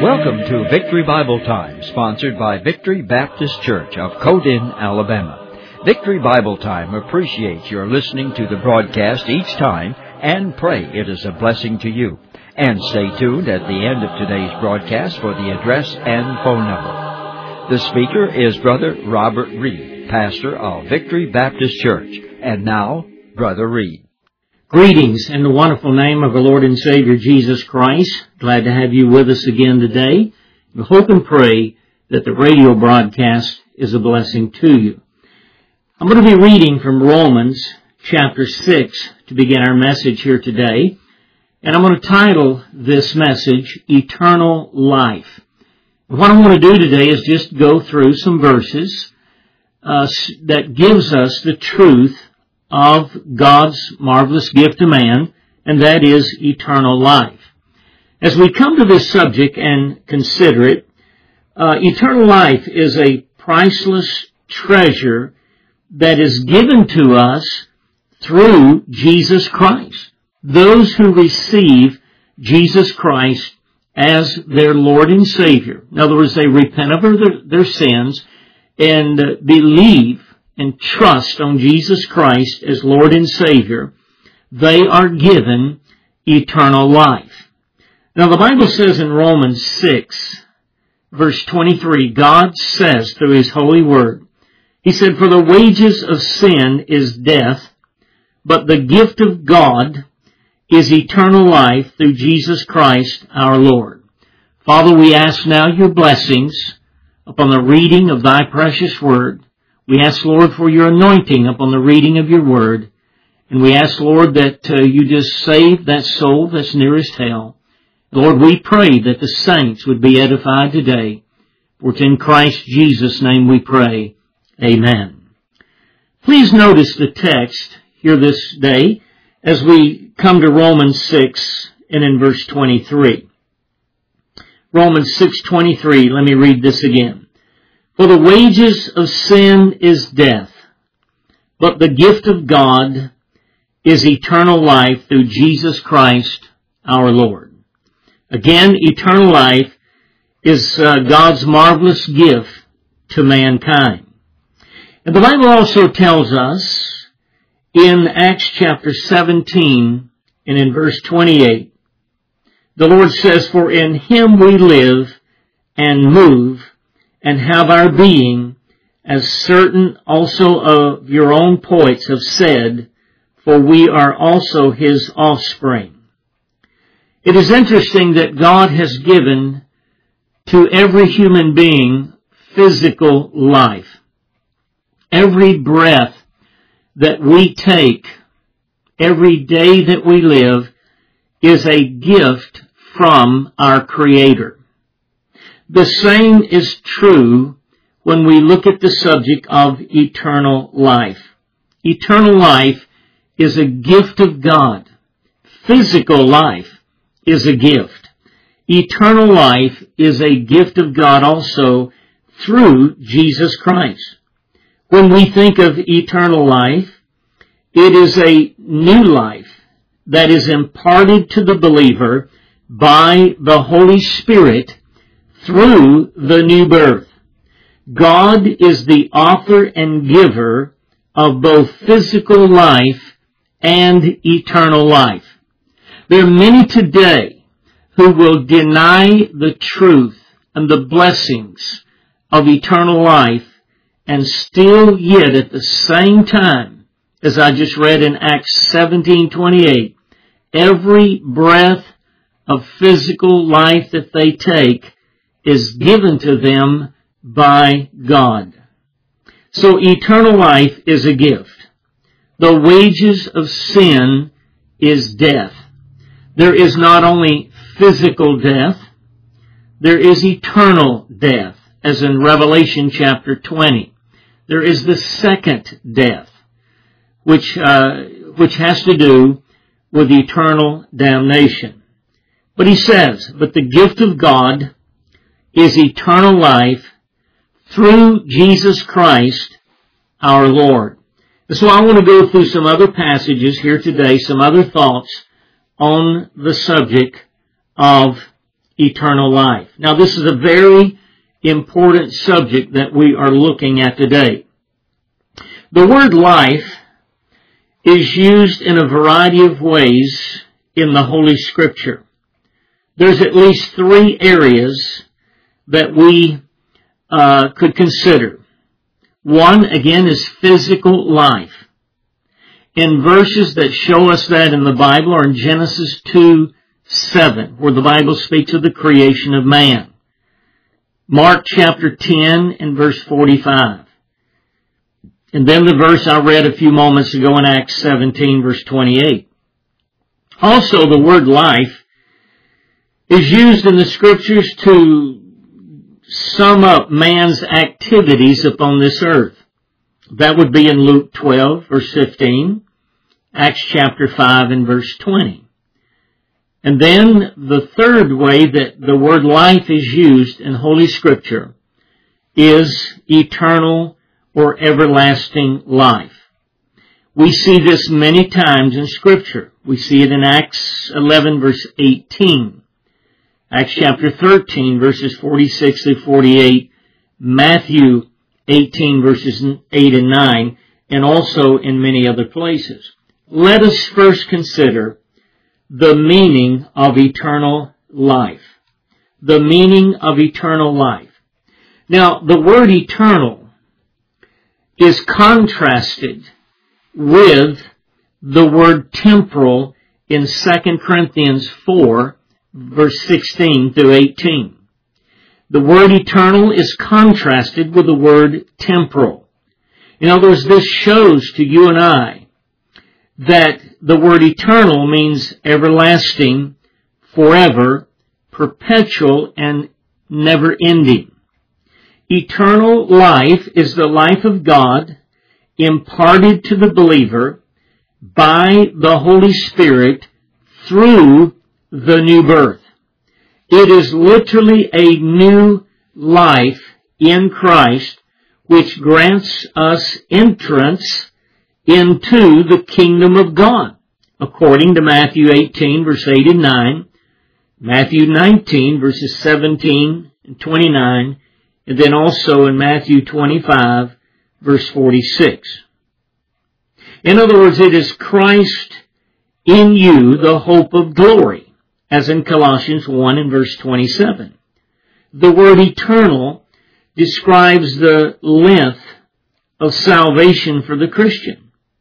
Welcome to Victory Bible Time, sponsored by Victory Baptist Church of Codin, Alabama. Victory Bible Time appreciates your listening to the broadcast each time and pray it is a blessing to you. And stay tuned at the end of today's broadcast for the address and phone number. The speaker is Brother Robert Reed, pastor of Victory Baptist Church. And now, Brother Reed. Greetings in the wonderful name of our Lord and Savior Jesus Christ. Glad to have you with us again today. We hope and pray that the radio broadcast is a blessing to you. I'm going to be reading from Romans chapter 6 to begin our message here today. And I'm going to title this message, Eternal Life. And what I want to do today is just go through some verses that gives us the truth of God's marvelous gift to man, and that is eternal life. As we come to this subject and consider it, eternal life is a priceless treasure that is given to us through Jesus Christ. Those who receive Jesus Christ as their Lord and Savior. In other words, they repent of their sins and believe and trust on Jesus Christ as Lord and Savior, they are given eternal life. Now the Bible says in Romans 6, verse 23, God says through His holy word, He said, "For the wages of sin is death, but the gift of God is eternal life through Jesus Christ our Lord." Father, we ask now your blessings upon the reading of Thy precious word. We ask, Lord, for your anointing upon the reading of your word. And we ask, Lord, that you just save that soul that's nearest hell. Lord, we pray that the saints would be edified today. For it's in Christ Jesus' name we pray. Amen. Please notice the text here this day as we come to Romans 6 and in verse 23. Romans 6:23, let me read this again. "For the wages of sin is death, but the gift of God is eternal life through Jesus Christ our Lord." Again, eternal life is God's marvelous gift to mankind. And the Bible also tells us in Acts chapter 17 and in verse 28, the Lord says, "For in Him we live and move and have our being, as certain also of your own poets have said, for we are also His offspring." It is interesting that God has given to every human being physical life. Every breath that we take, every day that we live, is a gift from our Creator. The same is true when we look at the subject of eternal life. Eternal life is a gift of God. Physical life is a gift. Eternal life is a gift of God also through Jesus Christ. When we think of eternal life, it is a new life that is imparted to the believer by the Holy Spirit through the new birth. God is the author and giver of both physical life and eternal life. There are many today who will deny the truth and the blessings of eternal life and still yet at the same time, as I just read in Acts 17:28, every breath of physical life that they take is given to them by God. So eternal life is a gift. The wages of sin is death. There is not only physical death, there is eternal death, as in Revelation chapter 20. There is the second death, which has to do with eternal damnation. But he says, "But the gift of God is eternal life through Jesus Christ our Lord." So I want to go through some other passages here today, some other thoughts on the subject of eternal life. Now, this is a very important subject that we are looking at today. The word life is used in a variety of ways in the Holy Scripture. There's at least 3 areas that we could consider. One, again, is physical life. And verses that show us that in the Bible are in Genesis 2:7, where the Bible speaks of the creation of man. Mark chapter 10 and verse 45. And then the verse I read a few moments ago in Acts 17 verse 28. Also, the word life is used in the Scriptures to sum up man's activities upon this earth. That would be in Luke 12 verse 15, Acts chapter 5 and verse 20. And then the third way that the word life is used in Holy Scripture is eternal or everlasting life. We see this many times in Scripture. We see it in Acts 11 verse 18, Acts chapter 13 verses 46 through 48, Matthew 18 verses 8 and 9, and also in many other places. Let us first consider the meaning of eternal life. The meaning of eternal life. Now, the word eternal is contrasted with the word temporal in 2 Corinthians 4, verse 16 through 18. The word eternal is contrasted with the word temporal. In other words, this shows to you and I that the word eternal means everlasting, forever, perpetual, and never-ending. Eternal life is the life of God imparted to the believer by the Holy Spirit through the new birth. It is literally a new life in Christ which grants us entrance into the kingdom of God, according to Matthew 18, verse 8 and 9, Matthew 19, verses 17 and 29, and then also in Matthew 25, verse 46. In other words, it is Christ in you, the hope of glory, as in Colossians 1 and verse 27. The word eternal describes the length of salvation for the Christian.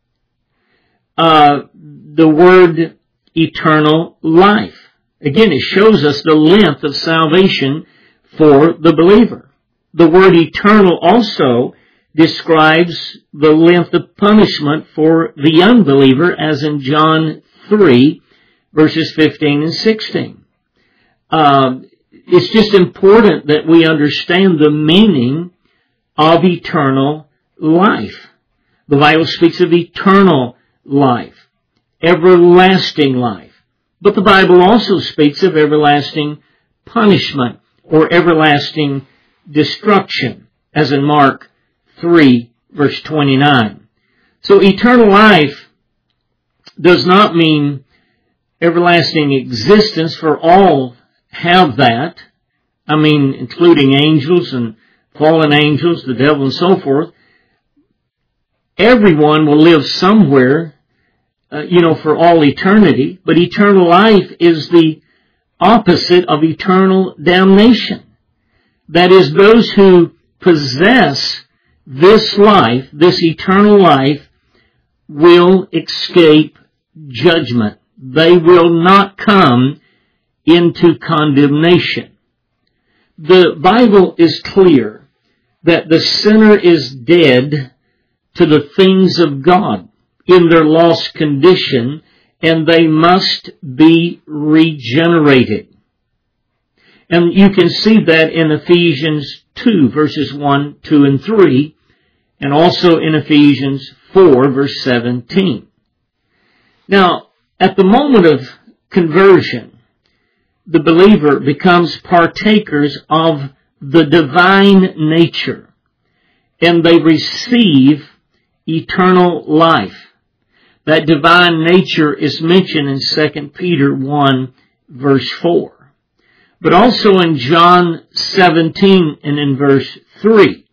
The word eternal life. Again, it shows us the length of salvation for the believer. The word eternal also describes the length of punishment for the unbeliever, as in John 3, verses 15 and 16. It's just important that we understand the meaning of eternal life. The Bible speaks of eternal life, everlasting life. But the Bible also speaks of everlasting punishment or everlasting destruction, as in Mark 3, verse 29. So eternal life does not mean everlasting existence, for all have that. I mean, including angels and fallen angels, the devil and so forth. Everyone will live somewhere, for all eternity. But eternal life is the opposite of eternal damnation. That is, those who possess this life, this eternal life, will escape judgment. They will not come into condemnation. The Bible is clear that the sinner is dead to the things of God in their lost condition, and they must be regenerated. And you can see that in Ephesians 2, verses 1, 2, and 3, and also in Ephesians 4, verse 17. Now, at the moment of conversion, the believer becomes partakers of the divine nature, and they receive eternal life. That divine nature is mentioned in 2 Peter 1, verse 4. But also in John 17 and in verse 3,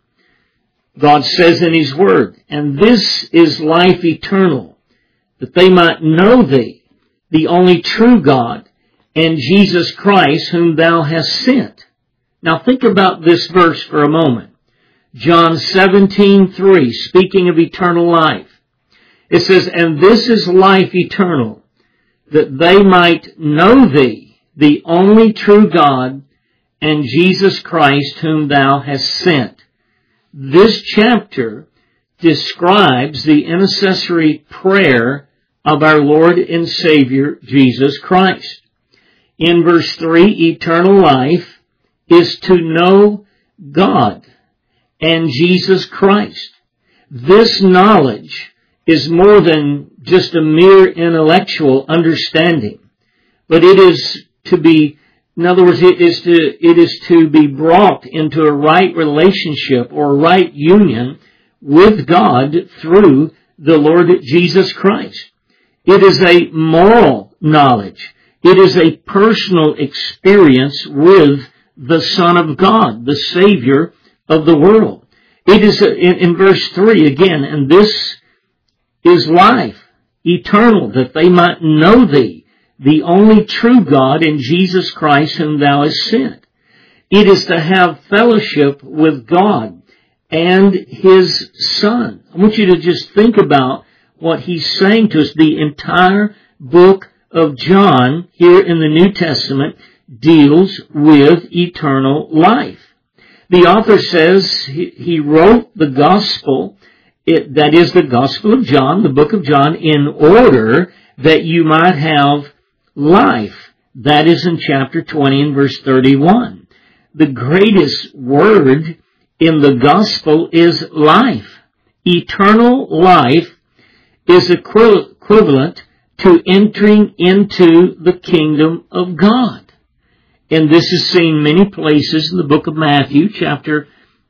God says in His Word, "And this is life eternal, that they might know Thee, the only true God, and Jesus Christ, whom Thou hast sent." Now think about this verse for a moment. John 17:3, speaking of eternal life. It says, "And this is life eternal, that they might know Thee, the only true God, and Jesus Christ, whom Thou hast sent." This chapter describes the intercessory prayer of our Lord and Savior, Jesus Christ. In verse 3, eternal life is to know God and Jesus Christ. This knowledge is more than just a mere intellectual understanding, but it is to be, in other words, it is to be brought into a right relationship or right union with God through the Lord Jesus Christ. It is a moral knowledge. It is a personal experience with the Son of God, the Savior of the world. It is in verse 3 again, "And this is life eternal, that they might know Thee, the only true God, and Jesus Christ, whom Thou hast sent." It is to have fellowship with God and His Son. I want you to just think about what He's saying to us. The entire book of John here in the New Testament deals with eternal life. The author says he wrote the gospel, that is the Gospel of John, the book of John, in order that you might have life. That is in chapter 20 and verse 31. The greatest word in the gospel is life. Eternal life is equivalent to entering into the kingdom of God. And this is seen many places in the book of Matthew, chapter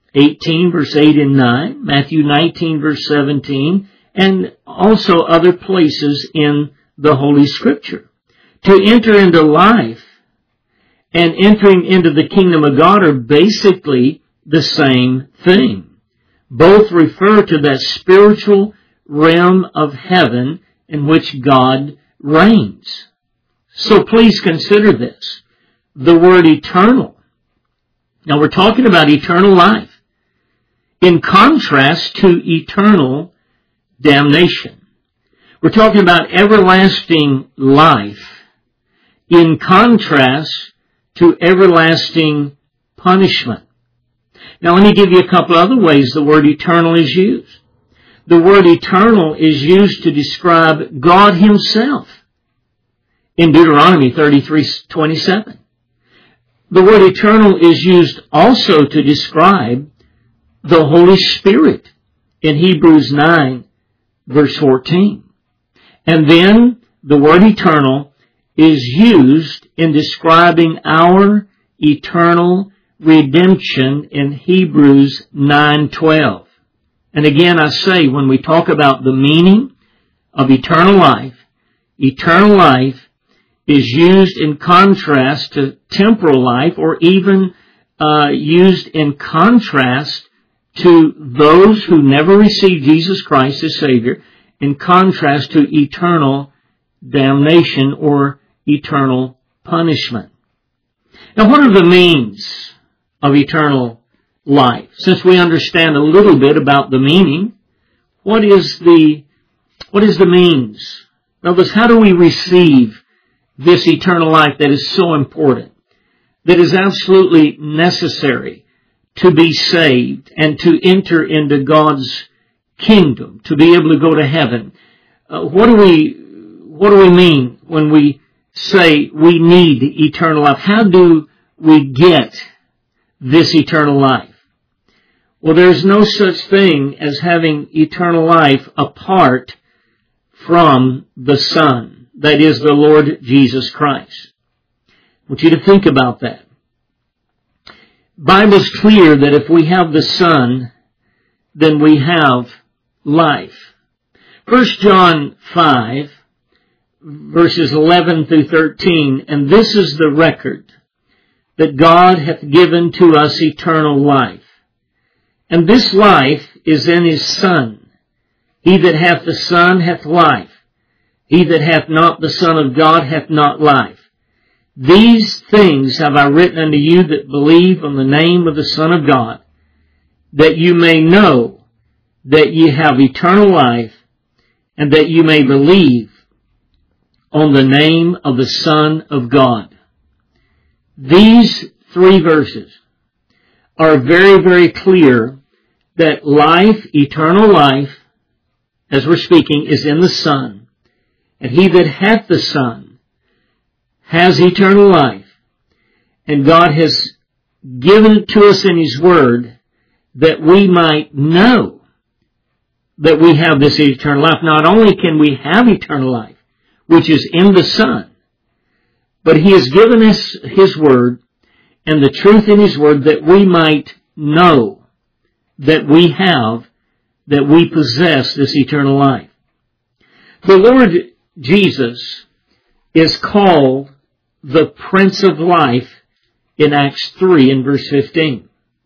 18, verse 8 and 9, Matthew 19, verse 17, and also other places in the Holy Scripture. To enter into life and entering into the kingdom of God are basically the same thing. Both refer to that spiritual realm of heaven in which God reigns. So please consider this. The word eternal. Now we're talking about eternal life in contrast to eternal damnation. We're talking about everlasting life in contrast to everlasting punishment. Now let me give you a couple other ways the word eternal is used. The word eternal is used to describe God Himself in Deuteronomy 33:27. The word eternal is used also to describe the Holy Spirit in Hebrews 9, verse 14. And then the word eternal is used in describing our eternal redemption in Hebrews 9:12. And again, I say, when we talk about the meaning of eternal life is used in contrast to temporal life, or even used in contrast to those who never received Jesus Christ as Savior, in contrast to eternal damnation or eternal punishment. Now, what are the means of eternal life? Since we understand a little bit about the meaning, what is the means? In other words, how do we receive this eternal life that is so important, that is absolutely necessary to be saved and to enter into God's kingdom, to be able to go to heaven? What do we mean when we say we need eternal life? How do we get this eternal life? Well, there's no such thing as having eternal life apart from the Son. That is the Lord Jesus Christ. I want you to think about that. The Bible's clear that if we have the Son, then we have life. 1 John 5, verses 11 through 13, and this is the record that God hath given to us eternal life. And this life is in His Son. He that hath the Son hath life. He that hath not the Son of God hath not life. These things have I written unto you that believe on the name of the Son of God, that you may know that ye have eternal life, and that you may believe on the name of the Son of God. These 3 verses are very, very clear that life, eternal life, as we're speaking, is in the Son. And he that hath the Son has eternal life. And God has given it to us in His Word that we might know that we have this eternal life. Not only can we have eternal life, which is in the Son, but He has given us His Word and the truth in His Word that we might know that we possess this eternal life. The Lord Jesus is called the Prince of Life in Acts 3 in verse 15.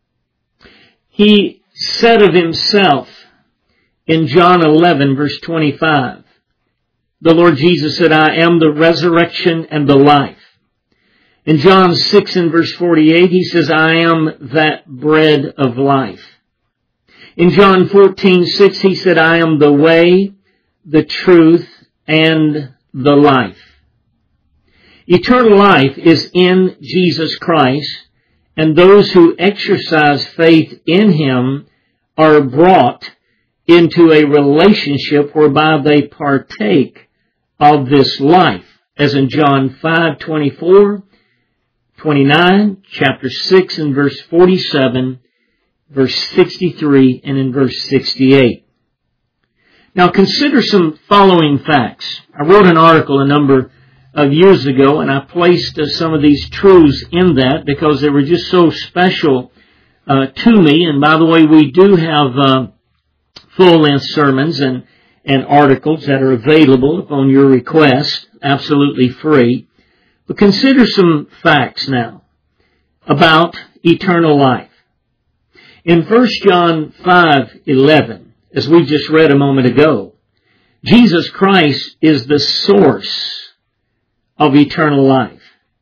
He said of Himself in John 11 verse 25, the Lord Jesus said, I am the resurrection and the life. In John 6 and verse 48, He says, I am that bread of life. In John 14:6, He said, I am the way, the truth, and the life. Eternal life is in Jesus Christ, and those who exercise faith in Him are brought into a relationship whereby they partake of this life, as in John 5:24, 29, chapter 6 and verse 47, verse 63, and in verse 68. Now consider some following facts. I wrote an article a number of years ago, and I placed some of these truths in that because they were just so special to me. And by the way, we do have full-length sermons and articles that are available upon your request, absolutely free. But consider some facts now about eternal life. In 1 John 5:11, as we just read a moment ago, Jesus Christ is the source of eternal life.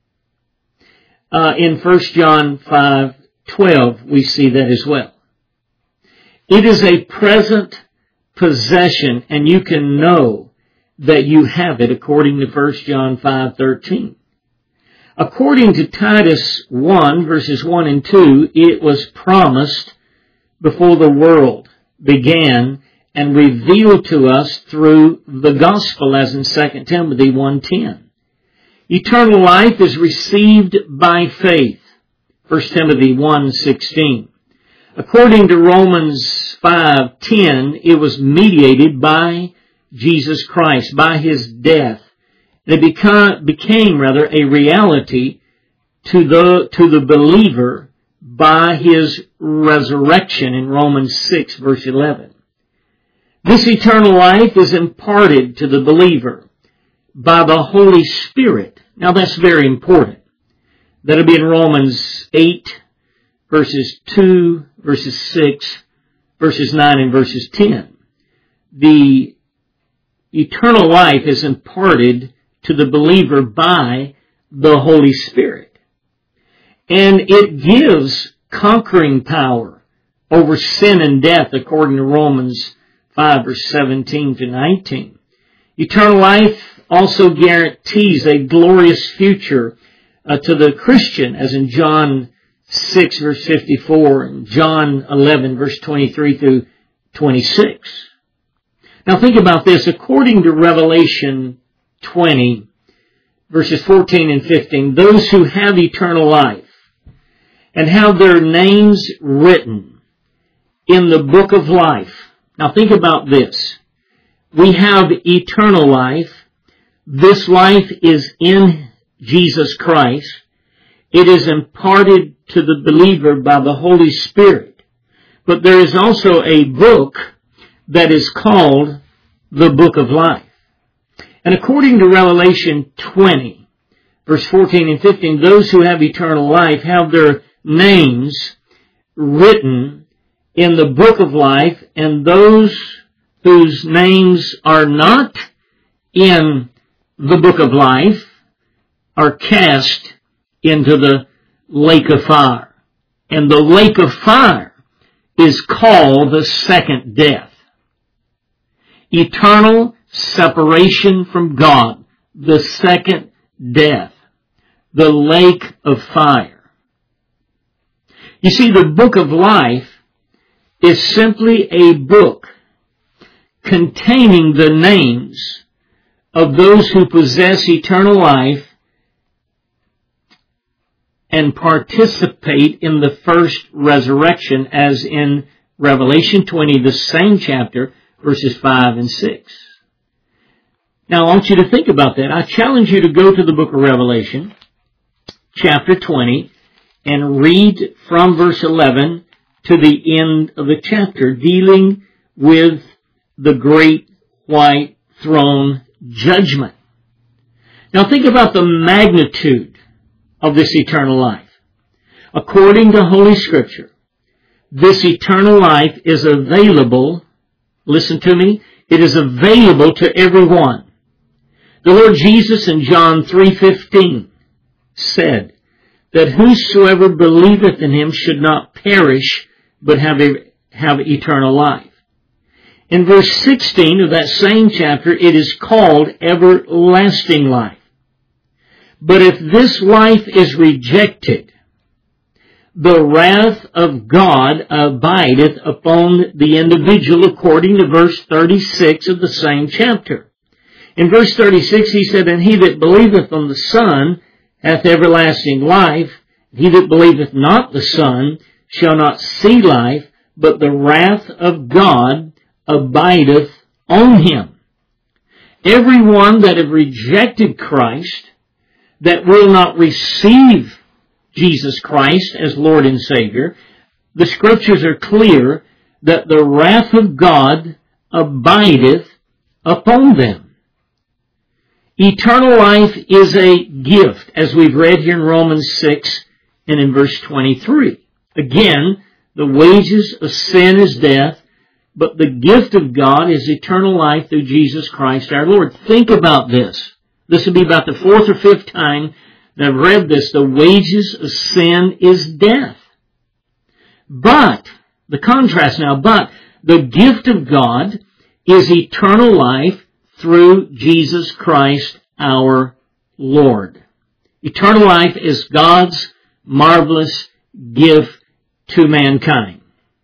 In 1 John 5:12, we see that as well. It is a present possession, and you can know that you have it according to 1 John 5:13. According to Titus 1, verses 1 and 2, it was promised before the world began and revealed to us through the gospel, as in 2 Timothy 1:10. Eternal life is received by faith, 1 Timothy 1:16. According to Romans 5:10, it was mediated by Jesus Christ, by His death. It became a reality to the believer by His resurrection in Romans 6 verse 11. This eternal life is imparted to the believer by the Holy Spirit. Now that's very important. That'll be in Romans 8 verses 2, verses 6, verses 9, and verses 10. The eternal life is imparted to the believer by the Holy Spirit. And it gives conquering power over sin and death, according to Romans 5, verse 17 to 19. Eternal life also guarantees a glorious future to the Christian, as in John 6, verse 54, and John 11, verse 23 through 26. Now think about this. According to Revelation 20, verses 14 and 15, those who have eternal life and have their names written in the book of life. Now think about this. We have eternal life. This life is in Jesus Christ. It is imparted to the believer by the Holy Spirit. But there is also a book that is called the Book of Life. And according to Revelation 20, verse 14 and 15, those who have eternal life have their names written in the book of life, and those whose names are not in the book of life are cast into the lake of fire. And the lake of fire is called the second death. Eternal separation from God, the second death, the lake of fire. You see, the book of life is simply a book containing the names of those who possess eternal life and participate in the first resurrection, as in Revelation 20, the same chapter, verses 5 and 6. Now, I want you to think about that. I challenge you to go to the book of Revelation, chapter 20, and read from verse 11 to the end of the chapter, dealing with the great white throne judgment. Now, think about the magnitude of this eternal life. According to Holy Scripture, this eternal life is available, listen to me, it is available to everyone. The Lord Jesus in John 3:15 said that whosoever believeth in him should not perish, but have eternal life. In verse 16 of that same chapter, it is called everlasting life. But if this life is rejected, the wrath of God abideth upon the individual, according to verse 36 of the same chapter. In verse 36 he said, and he that believeth on the Son hath everlasting life. He that believeth not the Son shall not see life, but the wrath of God abideth on him. Everyone that have rejected Christ, that will not receive Jesus Christ as Lord and Savior, the Scriptures are clear that the wrath of God abideth upon them. Eternal life is a gift, as we've read here in Romans 6 and in verse 23. Again, the wages of sin is death, but the gift of God is eternal life through Jesus Christ our Lord. Think about this. This will be about the fourth or fifth time that I've read this. The wages of sin is death. But, the contrast now, but the gift of God is eternal life through Jesus Christ our Lord. Eternal life is God's marvelous gift to mankind,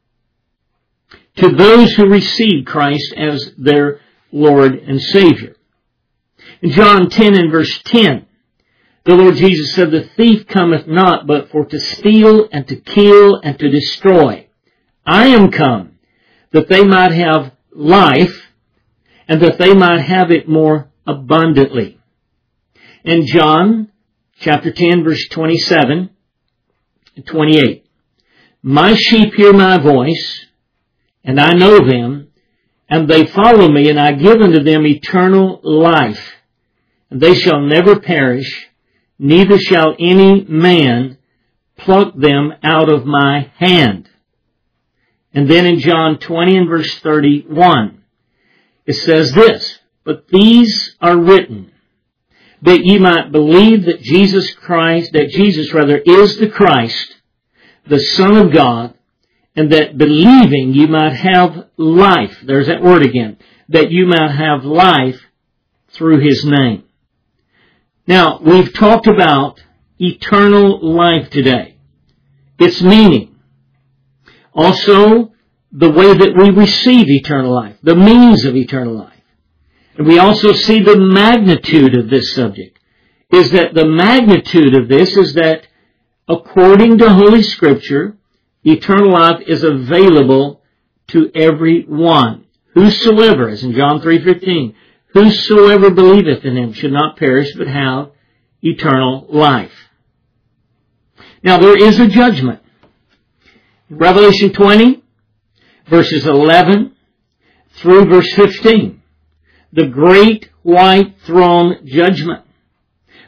to those who receive Christ as their Lord and Savior. In John 10 and verse 10, the Lord Jesus said, the thief cometh not but for to steal and to kill and to destroy. I am come that they might have life and that they might have it more abundantly. In John chapter 10 verse 27 and 28, my sheep hear my voice, and I know them, and they follow me, and I give unto them eternal life, and they shall never perish, neither shall any man pluck them out of my hand. And then in John 20 and verse 31, it says this, but these are written, that ye might believe that Jesus is the Christ, the Son of God, and that believing you might have life. There's that word again. That you might have life through His name. Now, we've talked about eternal life today. Its meaning. Also, the way that we receive eternal life. The means of eternal life. And we also see the magnitude of this subject. The magnitude of this is that according to Holy Scripture, eternal life is available to everyone. Whosoever, as in John 3:15, whosoever believeth in Him should not perish but have eternal life. Now there is a judgment. Revelation 20, verses 11 through verse 15. The great white throne judgment.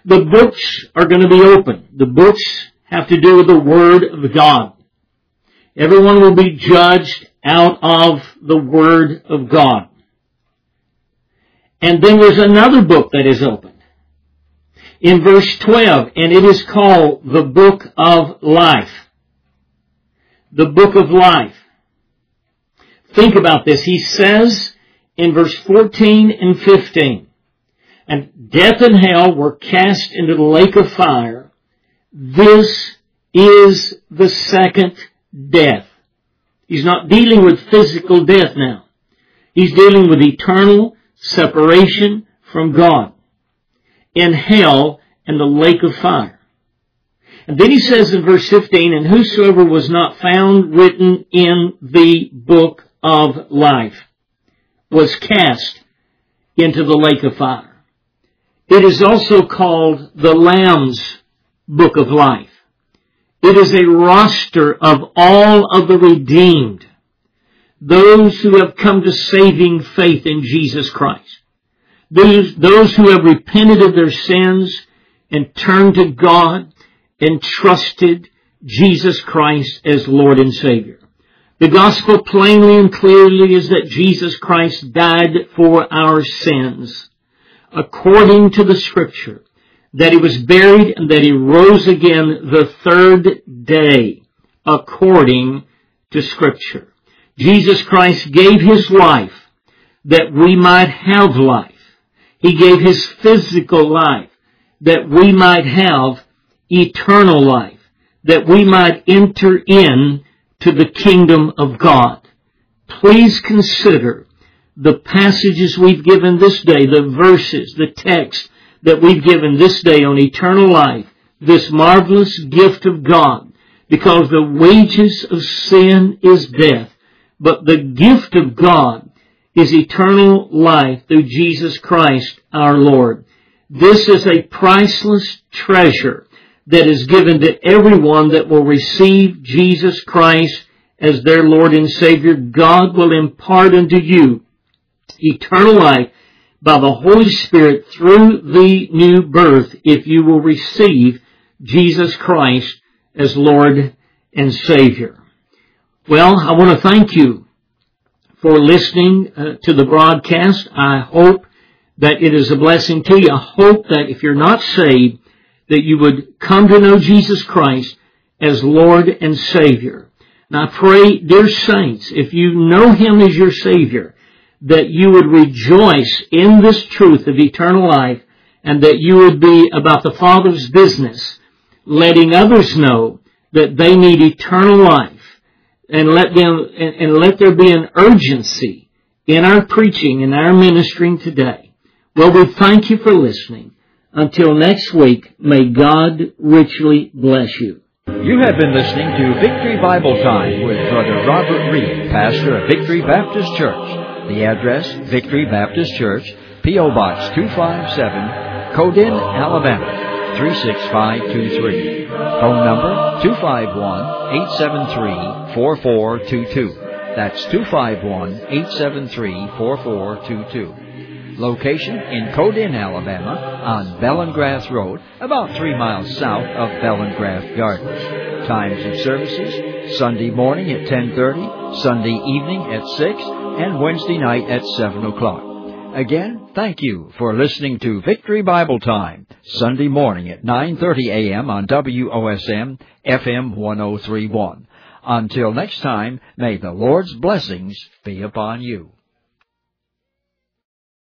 The books are going to be open. The books have to do with the Word of God. Everyone will be judged out of the Word of God. And then there's another book that is opened. In verse 12, and it is called the Book of Life. The Book of Life. Think about this. He says in verse 14 and 15, and death and hell were cast into the lake of fire. This is the second death. He's not dealing with physical death now. He's dealing with eternal separation from God in hell and the lake of fire. And then he says in verse 15, and whosoever was not found written in the book of life was cast into the lake of fire. It is also called the Lamb's Book of Life. It is a roster of all of the redeemed, those who have come to saving faith in Jesus Christ, those who have repented of their sins and turned to God and trusted Jesus Christ as Lord and Savior. The gospel plainly and clearly is that Jesus Christ died for our sins, according to the Scripture, that He was buried and that He rose again the third day, according to Scripture. Jesus Christ gave His life that we might have life. He gave His physical life that we might have eternal life, that we might enter in to the kingdom of God. Please consider the passages we've given this day, the verses, the text that we've given this day on eternal life, this marvelous gift of God, because the wages of sin is death, but the gift of God is eternal life through Jesus Christ our Lord. This is a priceless treasure that is given to everyone that will receive Jesus Christ as their Lord and Savior. God will impart unto you eternal life by the Holy Spirit through the new birth if you will receive Jesus Christ as Lord and Savior. Well, I want to thank you for listening to the broadcast. I hope that it is a blessing to you. I hope that if you're not saved, that you would come to know Jesus Christ as Lord and Savior. And I pray, dear saints, if you know Him as your Savior, that you would rejoice in this truth of eternal life and that you would be about the Father's business, letting others know that they need eternal life, and let there be an urgency in our preaching and our ministering today. Well, we thank you for listening. Until next week, may God richly bless you. You have been listening to Victory Bible Time with Brother Robert Reed, pastor of Victory Baptist Church. The address, Victory Baptist Church, P.O. Box 257, Codin, Alabama, 36523. Phone number 251-873-4422. That's 251-873-4422. Location in Codin, Alabama, on Bellengrath Road, about 3 miles south of Bellengrath Gardens. Times of services, Sunday morning at 10:30, Sunday evening at 6, and Wednesday night at 7 o'clock. Again, thank you for listening to Victory Bible Time, Sunday morning at 9:30 a.m. on WOSM FM 103.1. Until next time, may the Lord's blessings be upon you.